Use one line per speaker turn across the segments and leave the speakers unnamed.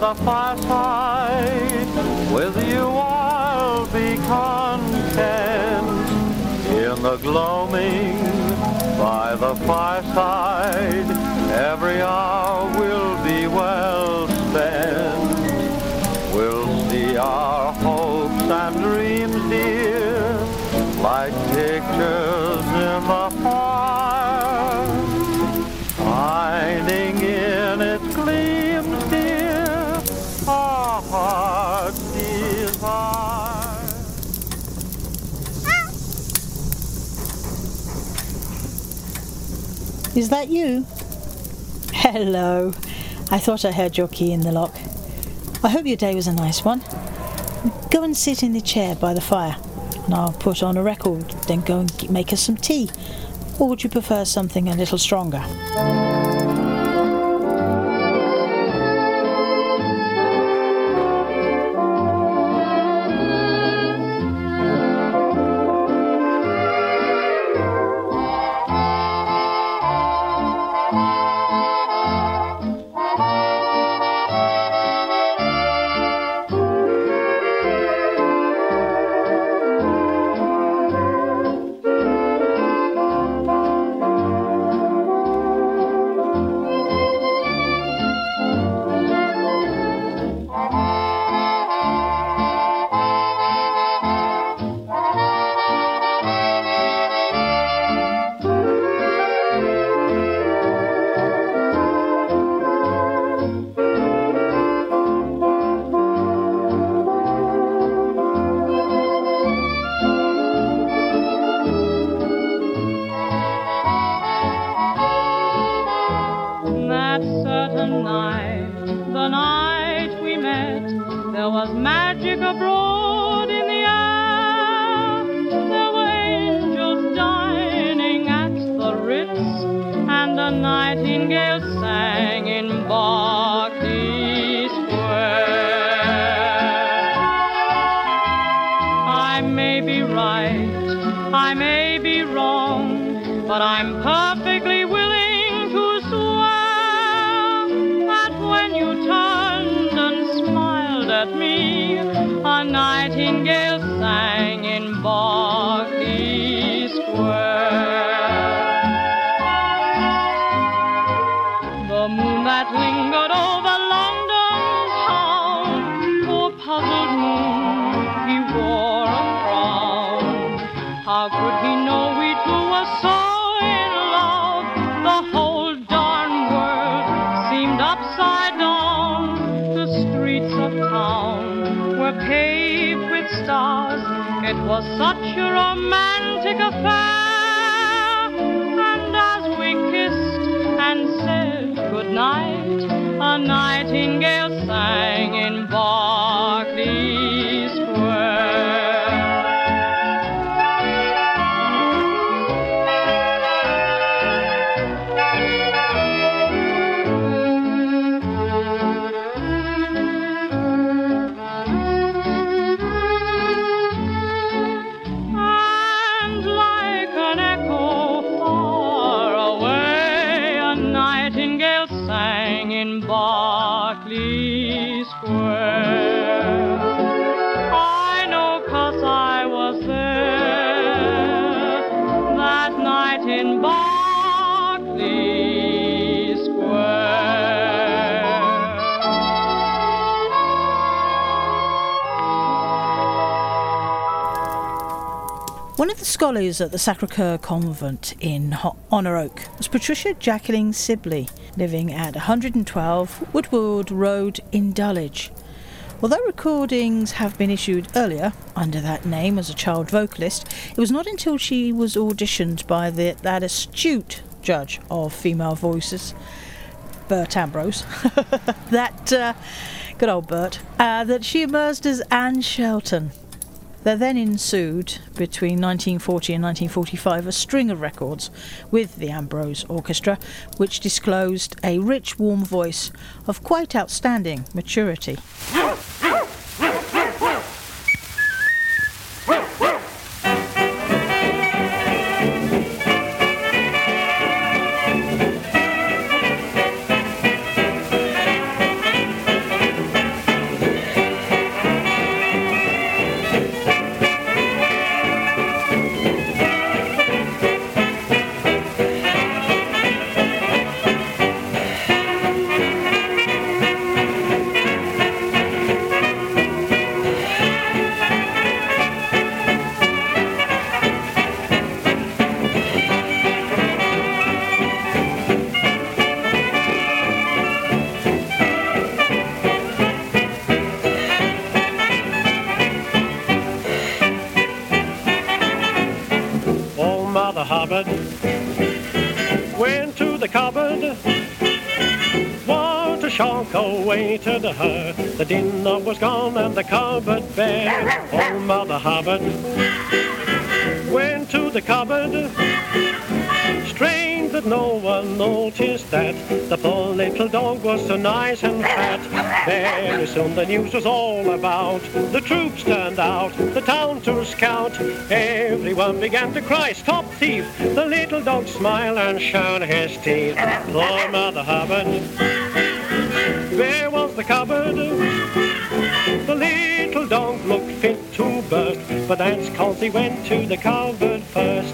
the fireside. With you I'll be content. In the gloaming by the fireside, every hour will be well spent. We'll see our hopes and dreams, dear, like pictures in the fire, finding in its gleams, dear, our heart's desire.
Is that you? Hello. I thought I heard your key in the lock. I hope your day was a nice one. Go and sit in the chair by the fire, and I'll put on a record, then go and make us some tea. Or would you prefer something a little stronger?
It was such a romantic affair, and as we kissed and said goodnight, a nightingale sang in Berkeley Square. Berkeley Square. I know 'cause I was there that night in Berkeley Square.
One of the scholars at the Sacre-Cœur Convent in Honor Oak was Patricia Jacqueline Sibley, living at 112 Woodward Road in Dulwich. Although recordings have been issued earlier under that name as a child vocalist, it was not until she was auditioned by that astute judge of female voices, Bert Ambrose, good old Bert, that she emerged as Anne Shelton. There then ensued, between 1940 and 1945, a string of records with the Ambrose Orchestra, which disclosed a rich, warm voice of quite outstanding maturity.
Hubbard went to the cupboard. Walter Schalk awaited her. The dinner was gone and the cupboard bare. Old Mother Hubbard went to the cupboard. Strange that no one noticed that the poor little dog was so nice and fat. Very soon the news was all about. The troops turned out, the town to scout. Everyone began to cry, "Stop thief!" The little dog smiled and showed his teeth. Poor Mother Hubbard, where was the cupboard? The little dog looked fit to burst, but that's 'cause he went to the cupboard first.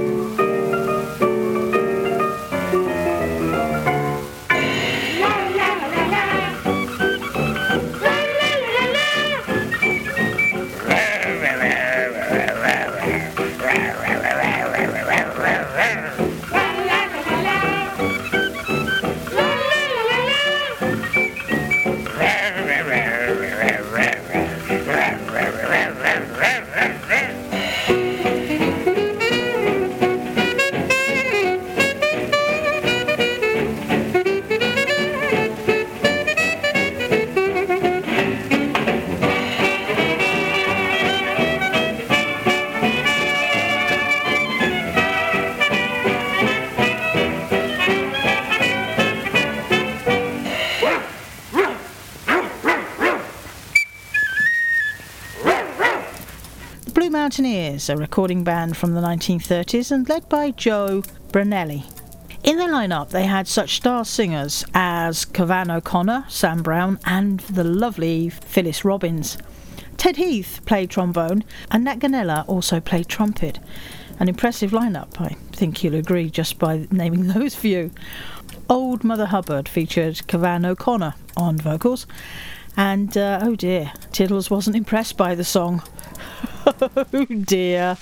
Mountaineers, a recording band from the 1930s and led by Joe Brunelli. In their lineup they had such star singers as Cavan O'Connor, Sam Brown and the lovely Phyllis Robbins. Ted Heath played trombone and Nat Ganella also played trumpet. An impressive lineup, I think you'll agree just by naming those few. Old Mother Hubbard featured Cavan O'Connor on vocals and oh dear, Tiddles wasn't impressed by the song. Oh dear.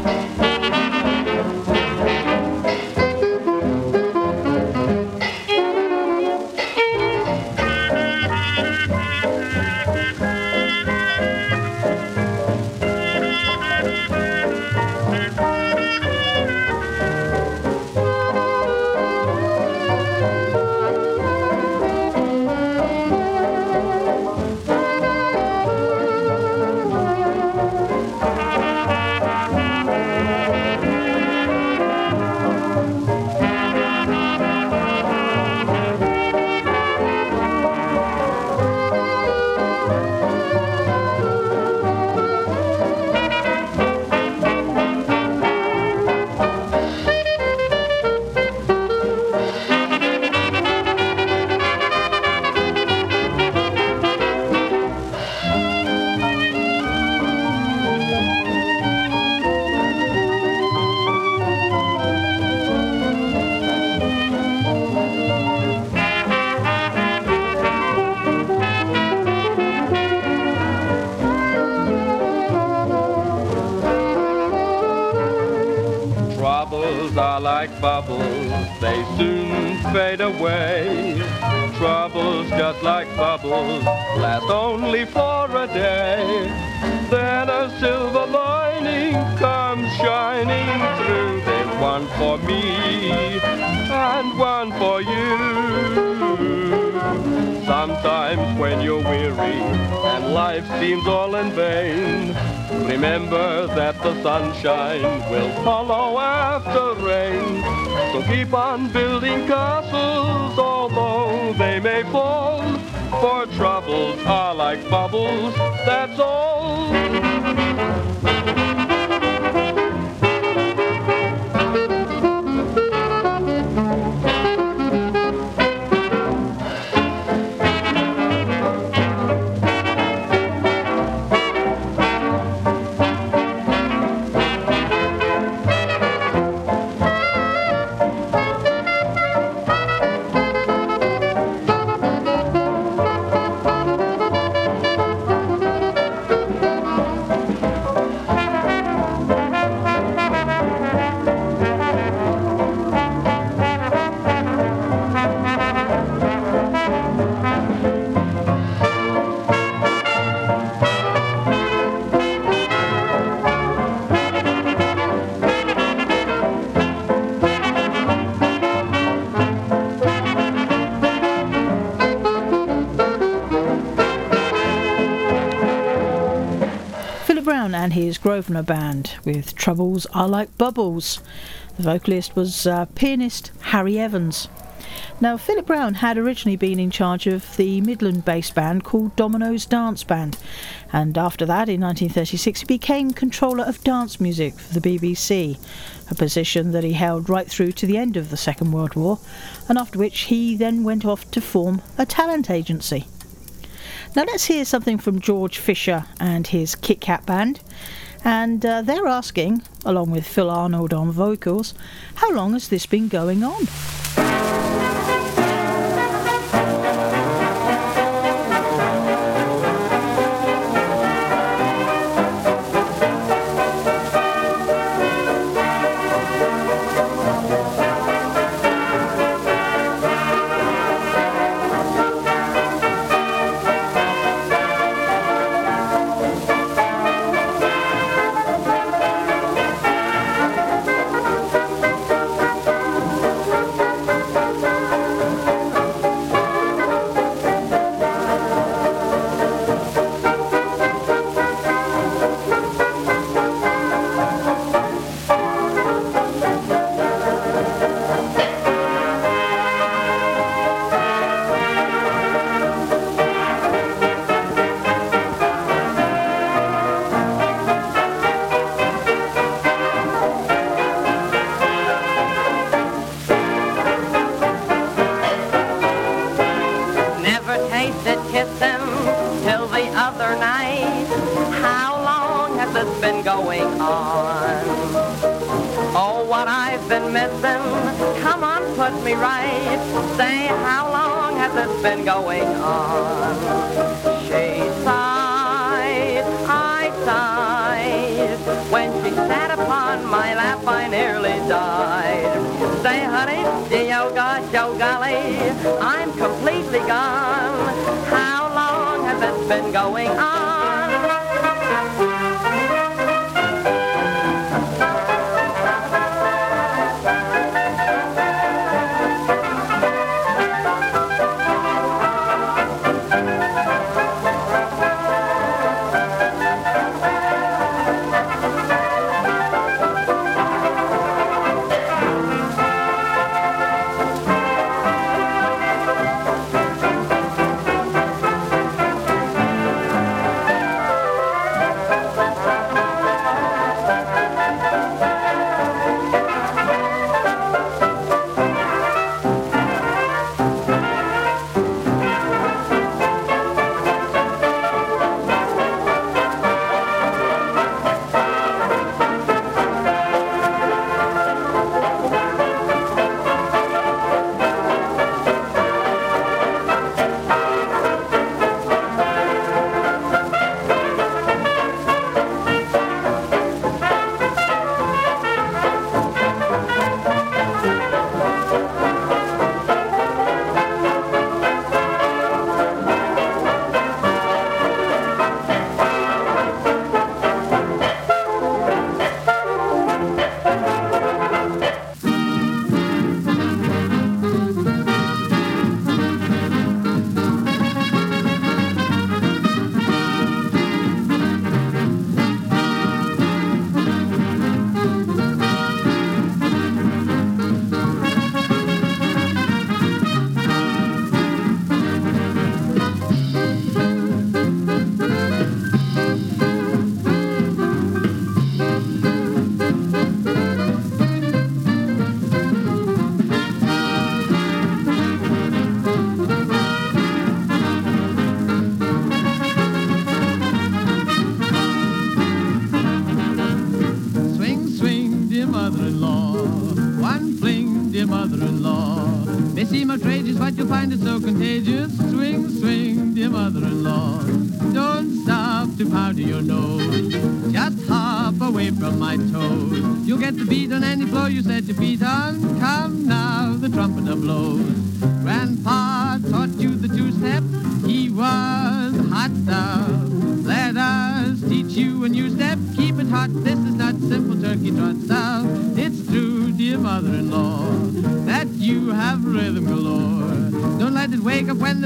Like bubbles, they soon fade away. Troubles just like bubbles last only for a day. Then a silver lining comes shining through. There's one for me and one for you. Sometimes when you're weary and life seems all in vain, remember that the sunshine will follow after rain. So keep on building castles, although they may fall. For troubles are like bubbles, that's all.
Brown and his Grosvenor Band with Troubles Are Like Bubbles. The vocalist was pianist Harry Evans. Now, Philip Brown had originally been in charge of the Midland-based band called Domino's Dance Band, and after that, in 1936, he became controller of dance music for the BBC, a position that he held right through to the end of the Second World War, and after which he then went off to form a talent agency. Now let's hear something from George Fisher and his Kit Kat Band, and they're asking, along with Phil Arnold on vocals, how long has this been going on?
Been going on. She sighed, I sighed. When she sat upon my lap, I nearly died. Say, honey, yo gosh, yo golly, I'm completely gone. How long has this been going on?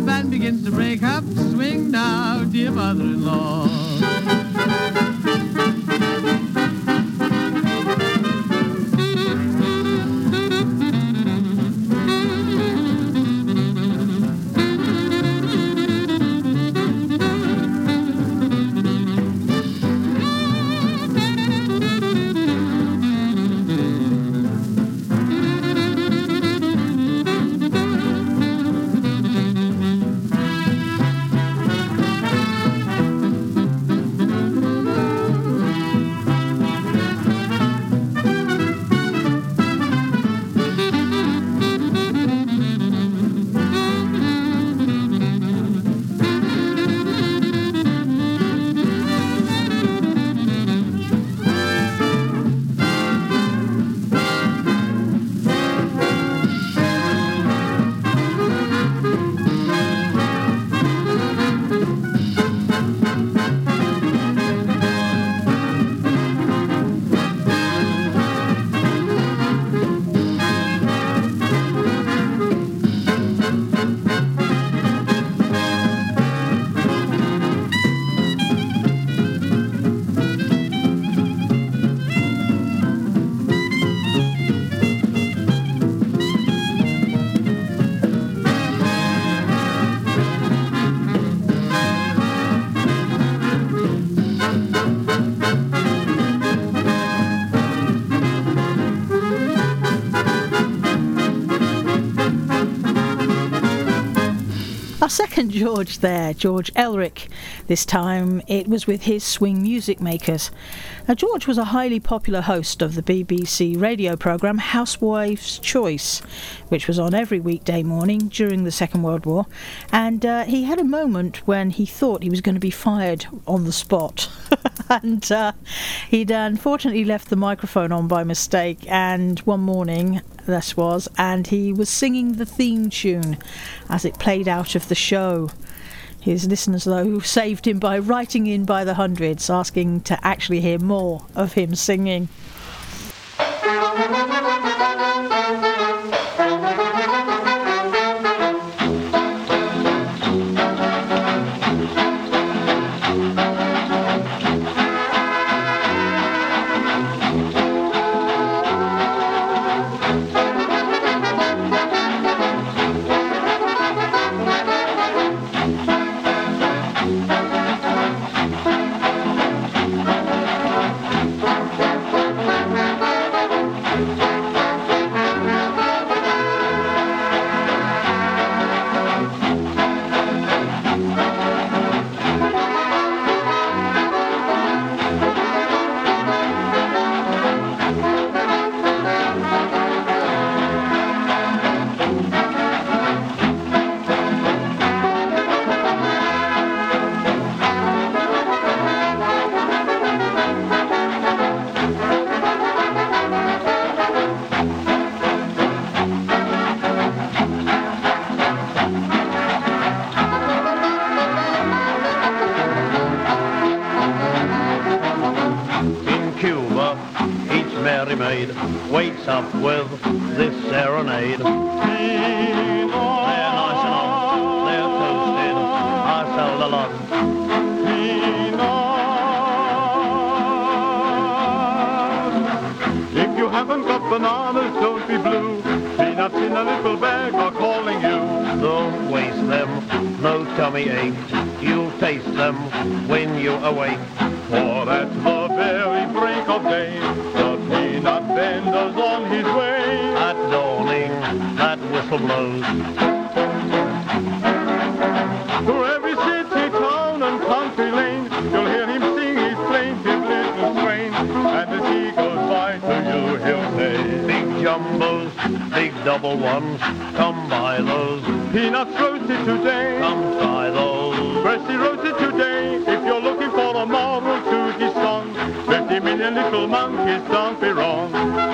Begins to break up, swing now, dear mother-in-law.
second George there, George Elric. This time it was with his Swing Music Makers. Now, George was a highly popular host of the BBC radio programme Housewife's Choice, which was on every weekday morning during the Second World War, and he had a moment when he thought he was going to be fired on the spot. And he'd unfortunately left the microphone on by mistake, and one morning this was, and he was singing the theme tune as it played out of the show. His listeners, though, saved him by writing in by the hundreds, asking to actually hear more of him singing.
Wakes up with this serenade. They're nice and hot, they're toasted, I sell a lot.
If you haven't got bananas, don't be blue. Peanuts in a little bag are calling you.
Don't waste them, no tummy ache. You'll taste them when you're awake.
For at the very break of day, the peanut vendor's on his way.
At dawning, that whistle blows.
Through every city, town and country lane, you'll hear him sing his plaintive little strain. And as he goes by to you, he'll say,
Big jumbos, big double ones, come buy those.
Peanuts roasted today,
Come try those.
freshly roasted today. If you're looking for a moral to his song, 50 million little monkeys, don't be wrong.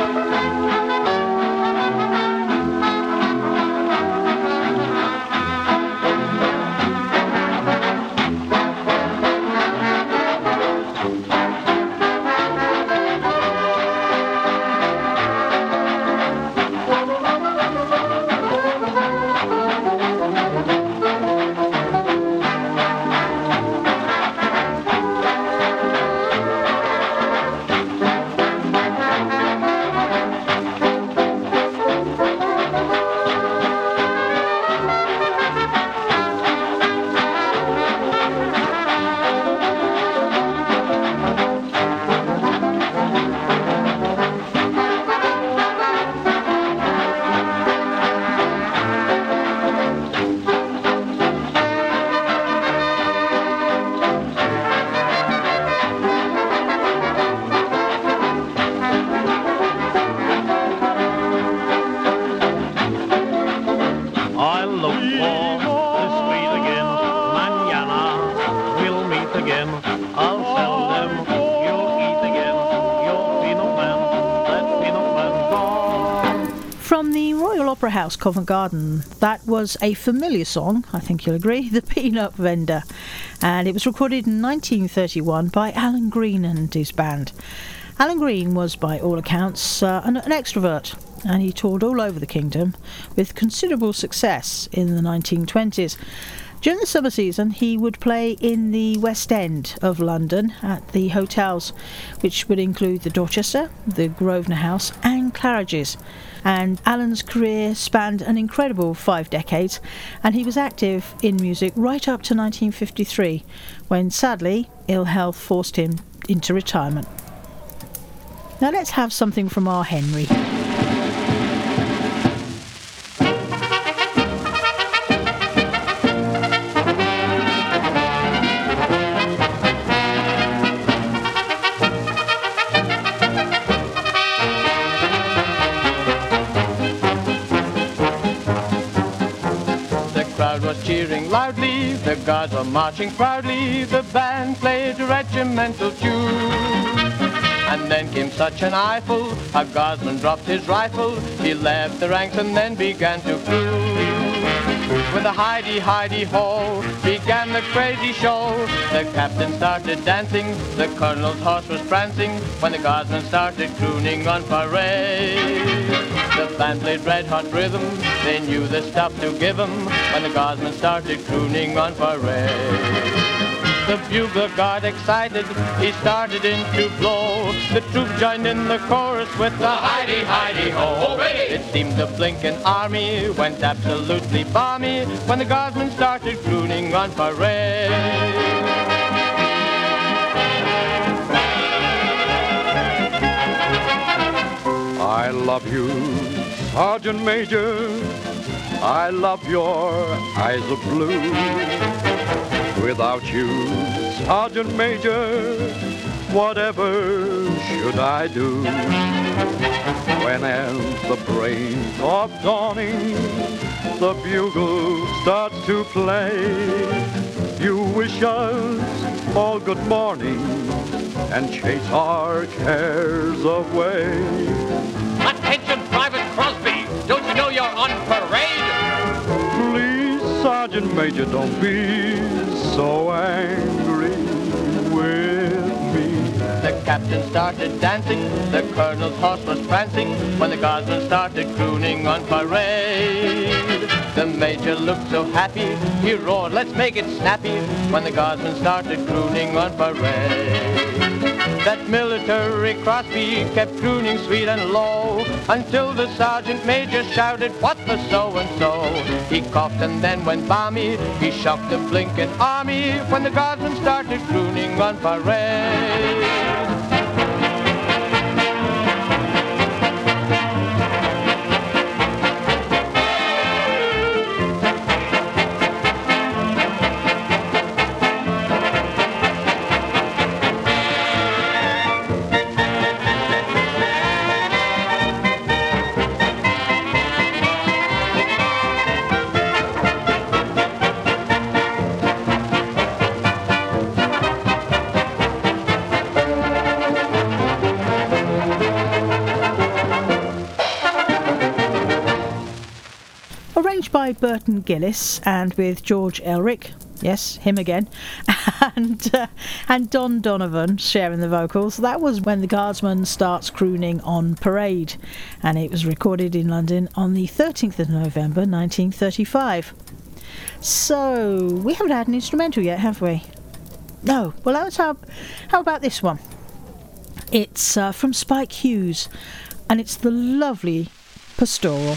Opera House, Covent Garden. That was a familiar song, I think you'll agree, The Peanut Vendor, and it was recorded in 1931 by Alan Green and his band. Alan Green was, by all accounts, an extrovert, and he toured all over the kingdom with considerable success in the 1920s. During the summer season, he would play in the West End of London at the hotels, which would include the Dorchester, the Grosvenor House and Claridge's. And Alan's career spanned an incredible 5 decades, and he was active in music right up to 1953, when sadly ill health forced him into retirement. Now let's have something from our Henry.
loudly, the guards were marching proudly, the band played a regimental tune. And then came such an eyeful, a guardsman dropped his rifle, he left the ranks and then began to croon. With a hidey-hidey-ho, began the crazy show. The captain started dancing, the colonel's horse was prancing, when the guardsmen started crooning on parade. The band played red-hot rhythm, they knew the stuff to give 'em, when the guardsmen started crooning on parade. The bugler got excited, he started in to blow. The troops joined in the chorus with the hidey-hidey-ho. It seemed the blinking army went absolutely balmy when the guardsmen started crooning on parade. I love you, Sergeant Major, I love your eyes of blue. Without you, Sergeant Major, whatever should I do? When ends the break of dawning, the bugle starts to play. You wish us all good morning and chase our cares away.
Attention, Private Crosby! Don't you know you're on parade?
Please, Sergeant Major, don't be so angry with me. The captain started dancing, the colonel's horse was prancing, when the guardsmen started crooning on parade. The major looked so happy, he roared, let's make it snappy, when the guardsmen started crooning on parade. That military Crosby kept crooning sweet and low, until the sergeant major shouted, what the so-and-so? He coughed and then went balmy, he shocked the blinking army, when the guardsmen started crooning on parade.
By Burton Gillis and with George Elric, yes, him again, and Don Donovan sharing the vocals. That was When the Guardsman Starts Crooning on Parade, and it was recorded in London on the 13th of November 1935. So we haven't had an instrumental yet, have we? No. Well, how about this one? It's from Spike Hughes, and it's the lovely Pastoral.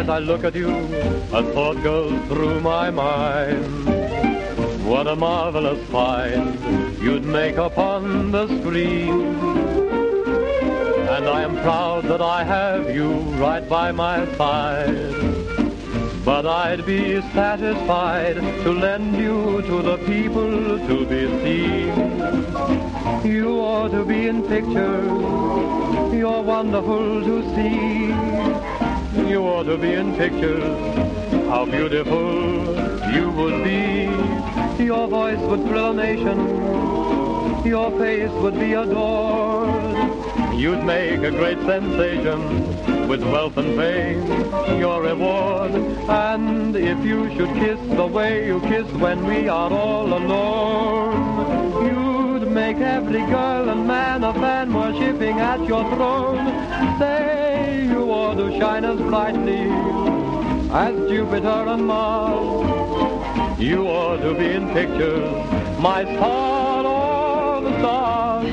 As I look at you, a thought goes through my mind. What a marvelous find you'd make upon the screen. And I am proud that I have you right by my side. But I'd be satisfied to lend you to the people to be seen. You ought to be in pictures, you're wonderful to see. You ought to be in pictures, how beautiful you would be. Your voice would thrill a nation, your face would be adored. You'd make a great sensation, with wealth and fame, your reward. And if you should kiss the way you kiss when we are all alone, you'd make every girl and man a fan worshipping at your throne. Say you ought to shine as brightly as Jupiter and Mars. You ought to be in pictures, my star or the stars.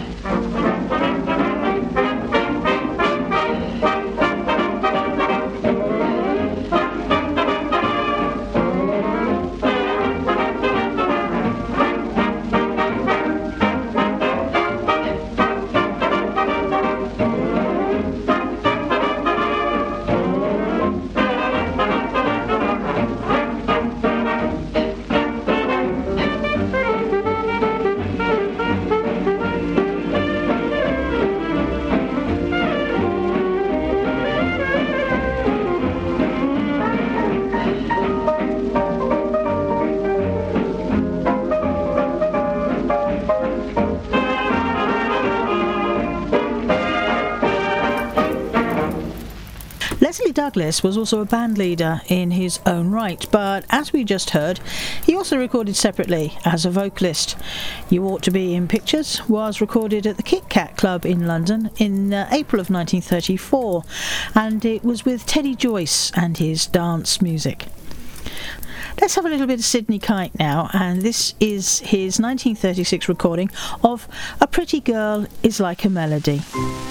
Leslie Douglas was also a band leader in his own right, but as we just heard, he also recorded separately as a vocalist. You Ought to Be in Pictures was recorded at the Kit Kat Club in London in April of 1934, and it was with Teddy Joyce and his dance music. Let's have a little bit of Sidney Kite now, and this is his 1936 recording of A Pretty Girl Is Like a Melody.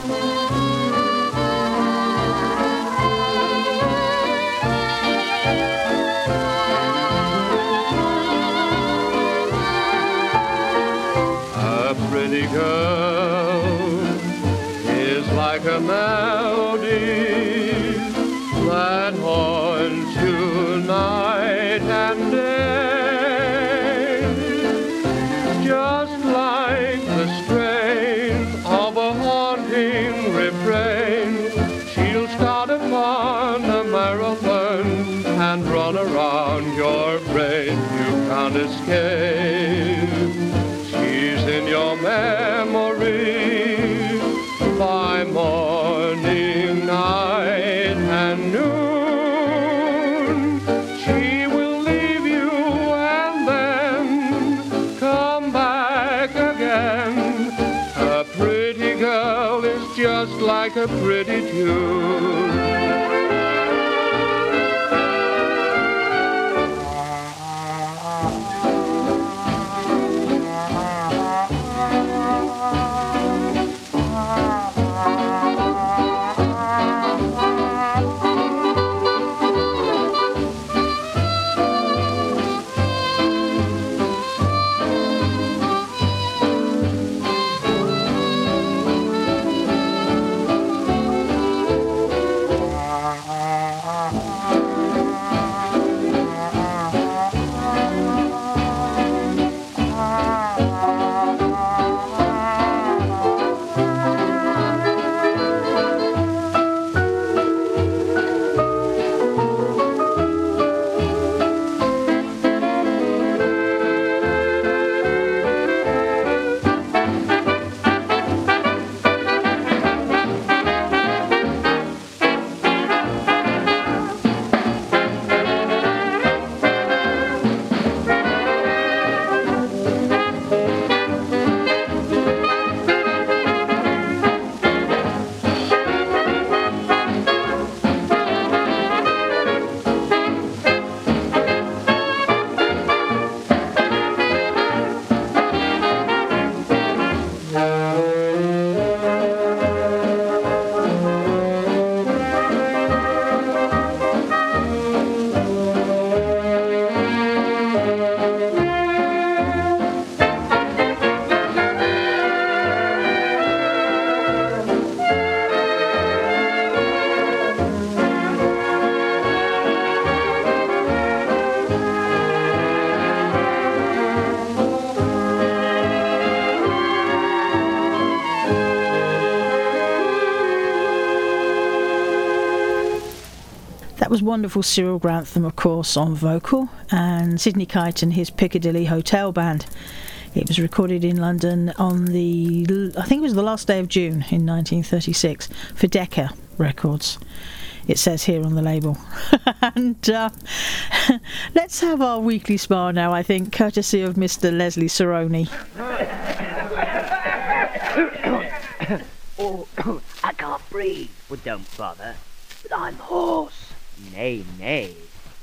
A pretty girl is like a melody that haunts you night and day, just like the strain of a haunting refrain. She'll start upon a marathon and run around your brain. You can't escape. She's in your memory by morning, night, and noon. She will leave you and then come back again. A pretty girl is just like a pretty tune.
That was wonderful Cyril Grantham, of course, on vocal, and Sidney Kite and his Piccadilly Hotel Band. It was recorded in London on I think it was the last day of June in 1936 for Decca Records. It says here on the label. And let's have our weekly smile now, I think, courtesy of Mr. Leslie Saroni.
Oh, I can't breathe. Well, don't bother. But I'm hoarse. Nay, nay.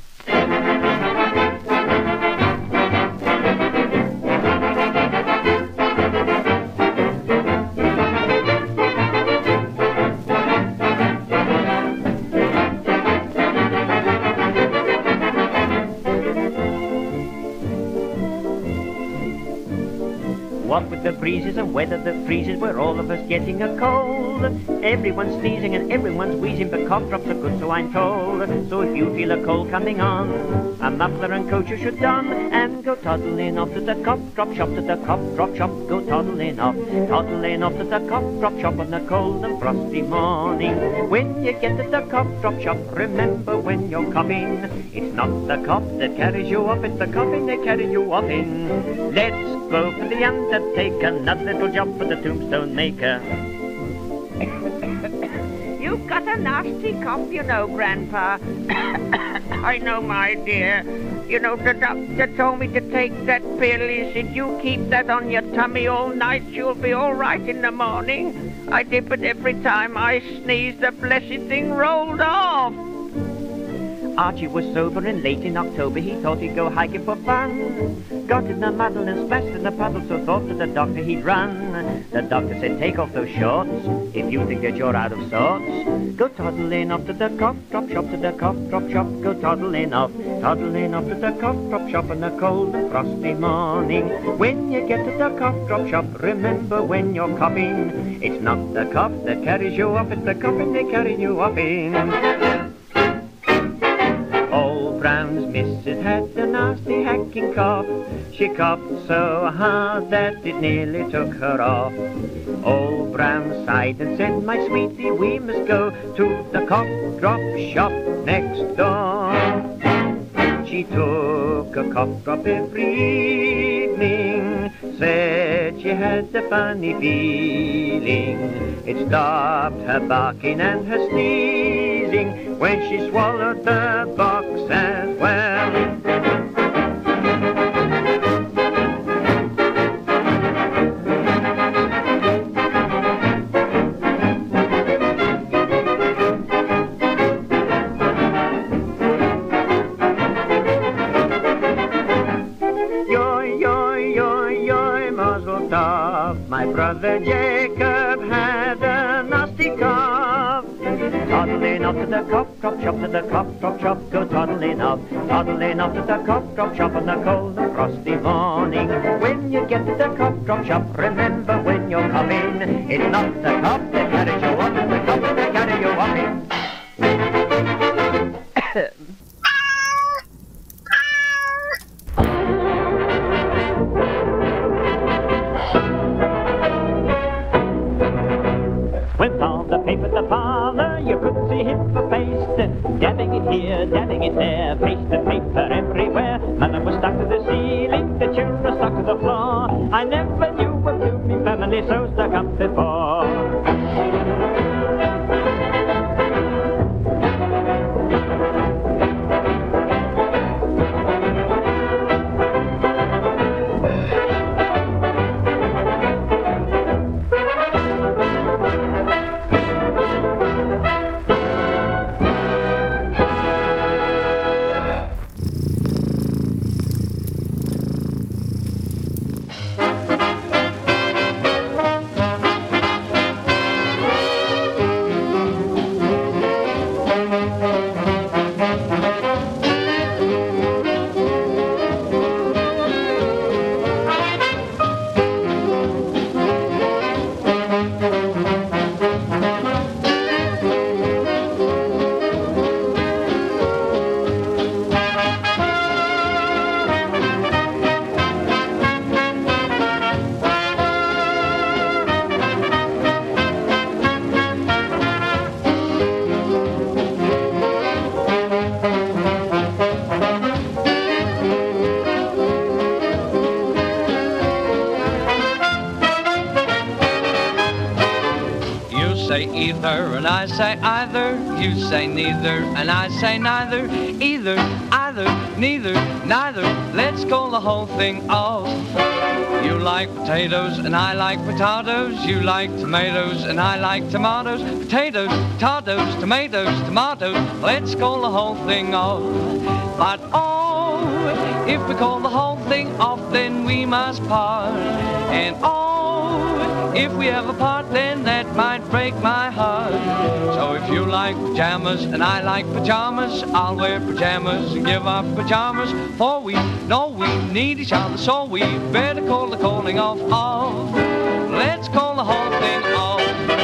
What with the breezes and weather that freezes, we're all of us getting a cold. Everyone's sneezing and everyone's wheezing, but cough drops are good, so I'm told. So if you feel a cold coming on, a muffler and coat you should don, and go toddling off to the cough drop shop, to the cough drop shop. Go toddling off to the cough drop shop on a cold and frosty morning. When you get to the cough drop shop, remember when you're coughing, it's not the cough that carries you off, it's the coughing they carry you off in. Let's go for the undertaker, another little job for the tombstone maker.
You've got a nasty cough, you know, Grandpa. I know, my dear. You know, the doctor told me to take that pill. He said, you keep that on your tummy all night, you'll be all right in the morning. I did, but every time I sneezed, the blessed thing rolled off.
Archie was sober and late in October he thought he'd go hiking for fun. Got in a muddle and splashed in a puddle, so thought to the doctor he'd run. The doctor said, take off those shorts if you think that you're out of sorts. Go toddling off to the cough drop shop, to the cough drop shop. Go toddling off to the cough drop shop on a cold and frosty morning. When you get to the cough drop shop, remember when you're coughing, it's not the cough that carries you off, it's the coughing they carry you off in. Brown's missus had a nasty hacking cough. She coughed so hard that it nearly took her off. Old Brown sighed and said, my sweetie, we must go to the cough drop shop next door. She took a cough drop every evening, said she had a funny feeling. It stopped her barking and her sneezing when she swallowed the box as well. My brother Jacob had a nasty cough. Toddling off to the cough drop shop, to the cough drop shop. Go toddling off to the cough drop shop on a cold and frosty morning. When you get to the cough drop shop, remember when you're coughing, it's not the cough that carries you off, it's the cough that carry you off in. Went on the paper, the parlour, you could see him for paste. Dabbing it here, dabbing it there, pasted paper everywhere. Mother was stuck to the ceiling, the children were stuck to the floor. I never knew a blooming family so stuck up before.
say either, and I say either. You say neither, and I say neither. Either, either, neither, neither. Let's call the whole thing off. You like potatoes and I like potatoes. You like tomatoes and I like tomatoes. Potatoes, potatoes, tomatoes, tomatoes. Let's call the whole thing off. But oh, if we call the whole thing off, then we must part. And oh, if we ever part, then that might break my heart. So if you like pajamas and I like pajamas, I'll wear pajamas and give up pajamas. For we know we need each other, so we better call the calling off. Let's call the whole thing off.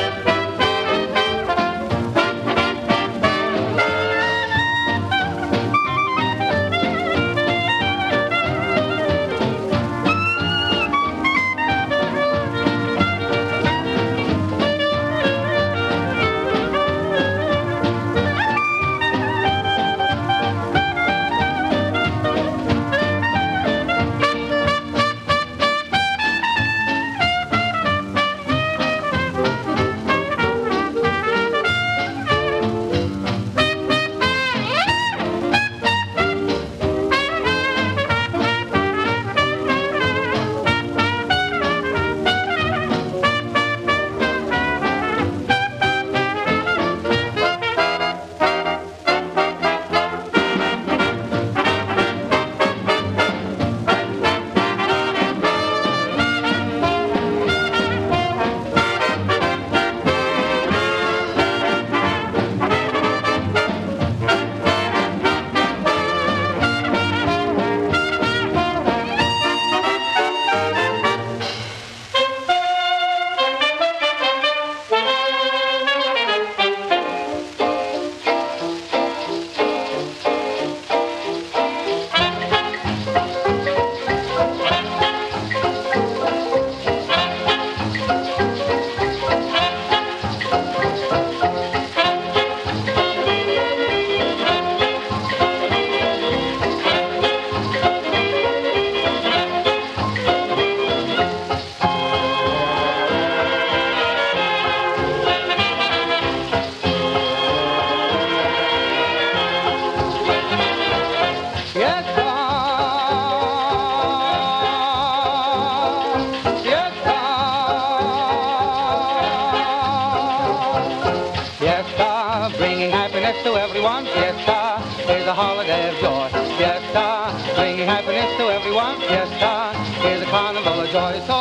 Bringing happiness to everyone. Fiesta is a holiday of joy. Fiesta, bringing happiness to everyone. Fiesta is a carnival of joy. So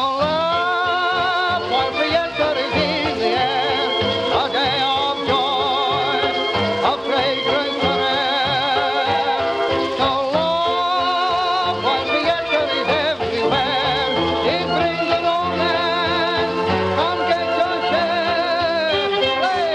love, while fiesta is in the air, a day of joy, a fragrance forever. So love, while fiesta is everywhere, it brings a romance. Come get your share. Hey!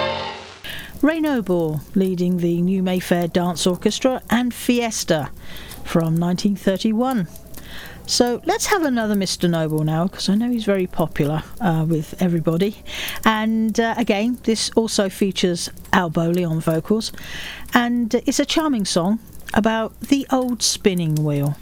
Ray Noble leading the New Mayfair Dance Orchestra and Fiesta.
from 1931. So let's have another Mr. Noble now, because I know he's very popular with everybody. And again, this also features Al Bowley on vocals, and it's a charming song about the old spinning wheel.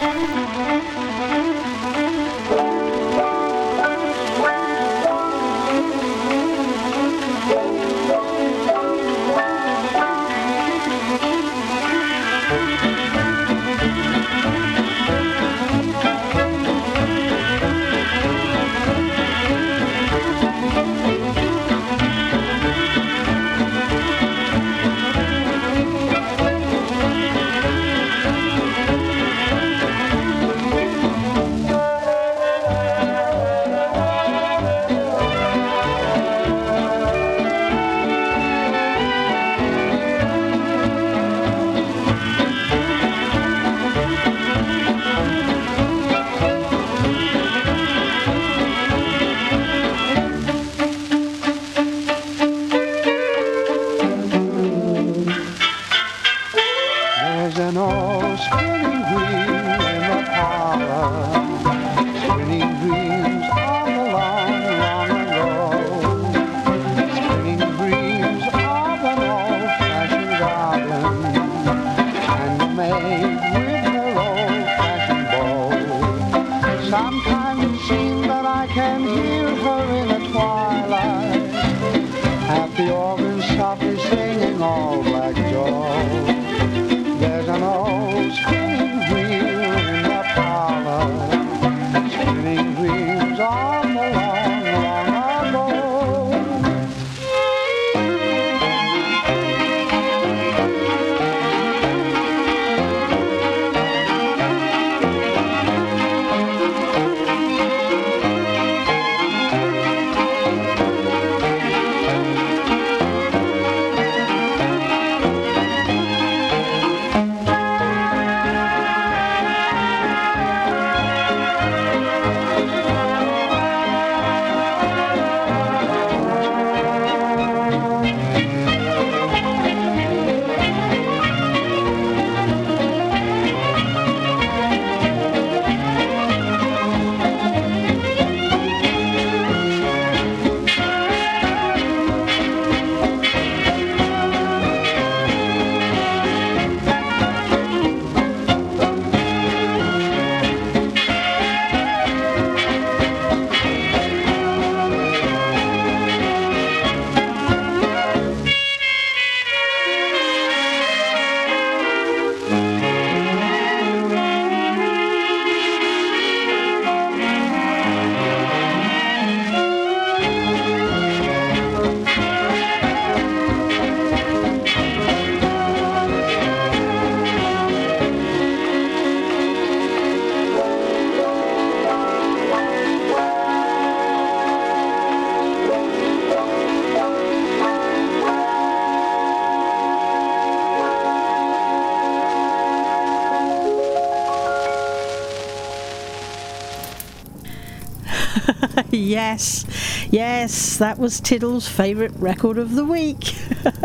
Yes, that was Tiddle's favourite record of the week.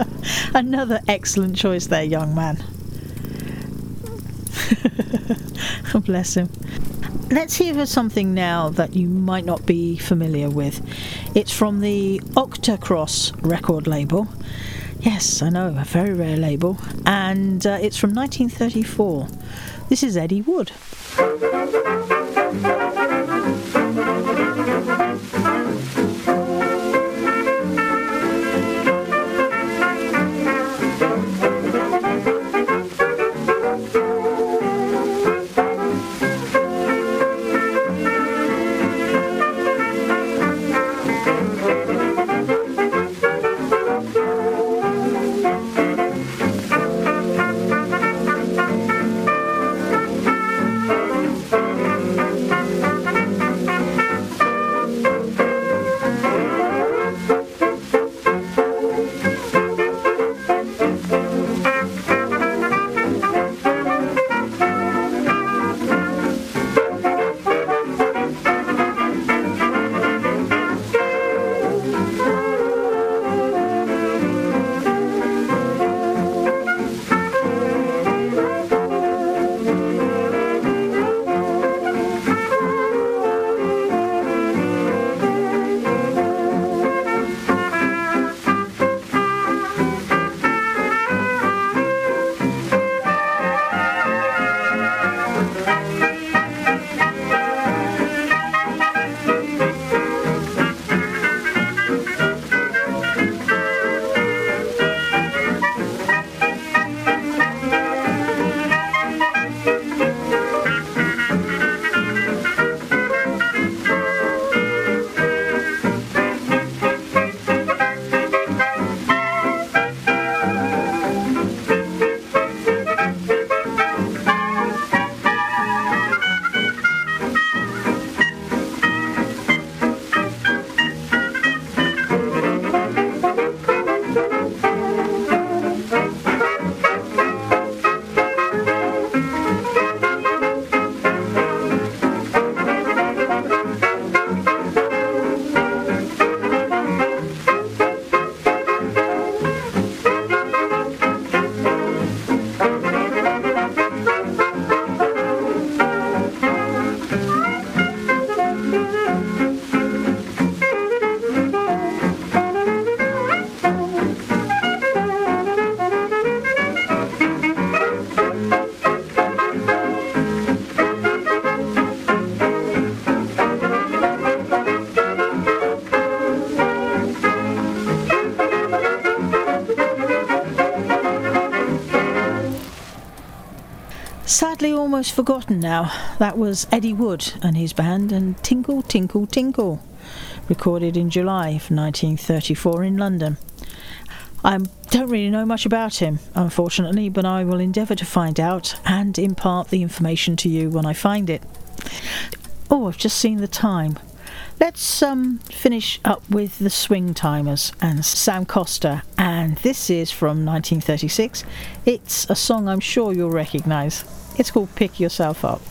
Another excellent choice there, young man. Oh, bless him. Let's hear something now that you might not be familiar with. It's from the Octacross record label. Yes, I know, a very rare label. And it's from 1934. This is Eddie Wood.
Sadly almost forgotten now. That was Eddie Wood and his band and Tinkle Tinkle Tinkle, recorded in July of 1934 in London. I don't really know much about him, unfortunately, but I will endeavour to find out and impart the information to you when I find it. Oh, I've just seen the time. Let's finish up with the Swing Timers and Sam Costa, and this is from 1936. It's a song I'm sure you'll recognise. It's called Pick Yourself Up.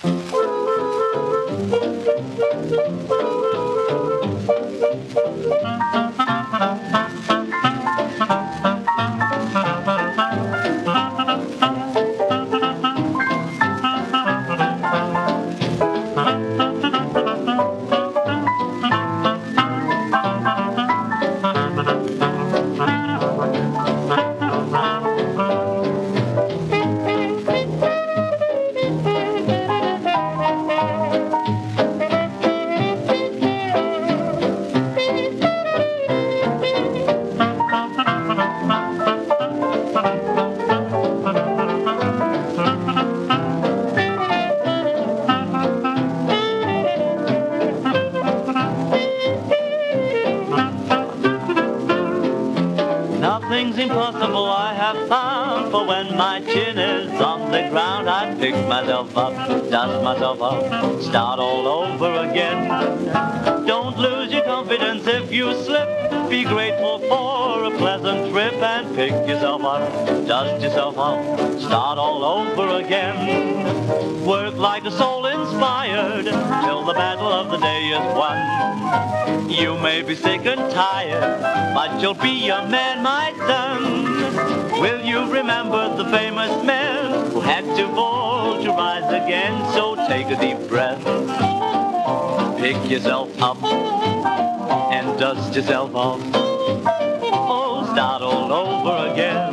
Nothing's impossible I have found, for when my chin is on the ground, I pick myself up, dust myself up, start all over again. Don't lose your confidence if you slip, be grateful for a pleasant trip and pick yourself up, dust yourself up, start all over again. Work like a soul inspired till the battle of the day is won. You may be sick and tired, but you'll be a man, my son. Will you remember the famous men who had to fall to rise again? So take a deep breath, pick yourself up, and dust yourself off. Oh, start all over again.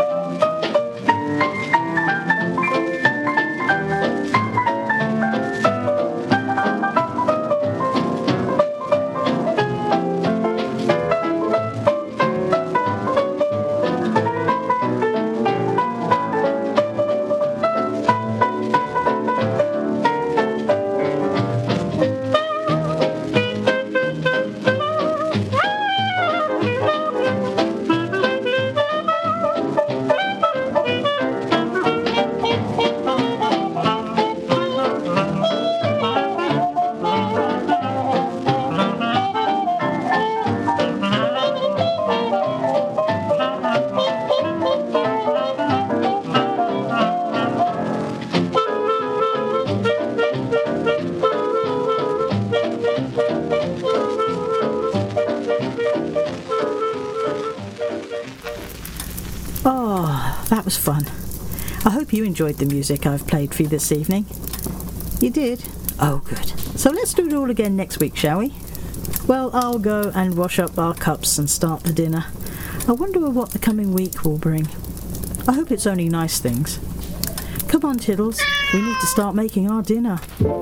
Oh, that was fun. I hope you enjoyed the music I've played for you this evening. You did? Oh, good. So let's do it all again next week, shall we? Well, I'll go and wash up our cups and start the dinner. I wonder what the coming week will bring. I hope it's only nice things. Come on, Tiddles, we need to start making our dinner.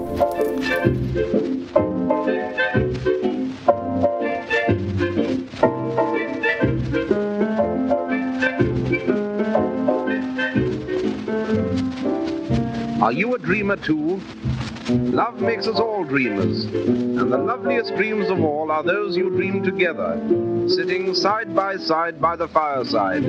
Are you a dreamer too? Love makes us all dreamers, and the loveliest dreams of all are those you dream together, sitting side by the fireside.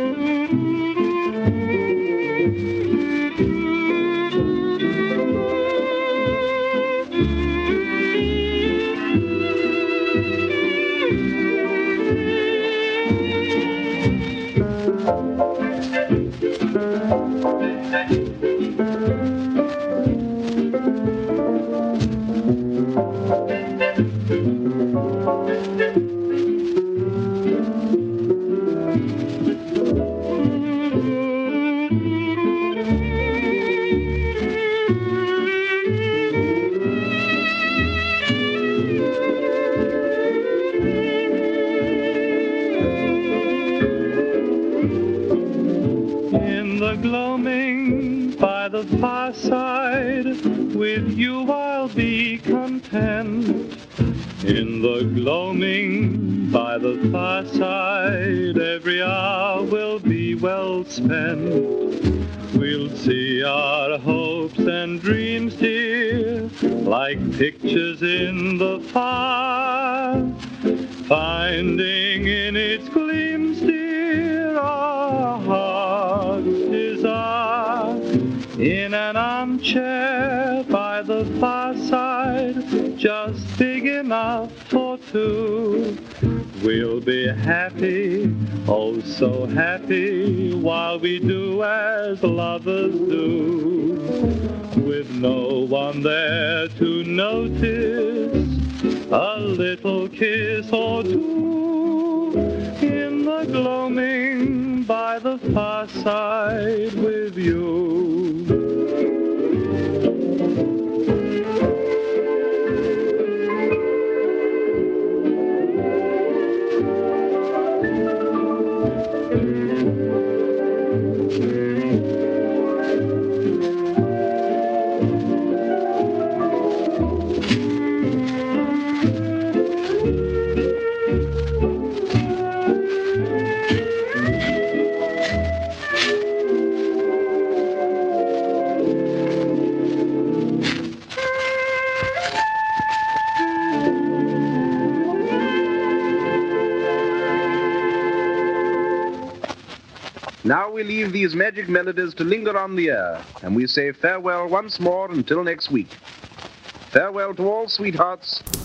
Gloaming by the fireside, with you I'll be content. In the gloaming by the fireside, every hour will be well spent.
We'll see our hopes and dreams, dear, like pictures in the fire, finding in its gleams, dear, our heart's desire. In an armchair by the fireside, just big enough for two, we'll be happy, oh so happy, while we do as lovers do, with no one there to notice a little kiss or two, in the gloaming by the fireside with you.
Now we leave these magic melodies to linger on the air, and we say farewell once more until next week. Farewell to all sweethearts.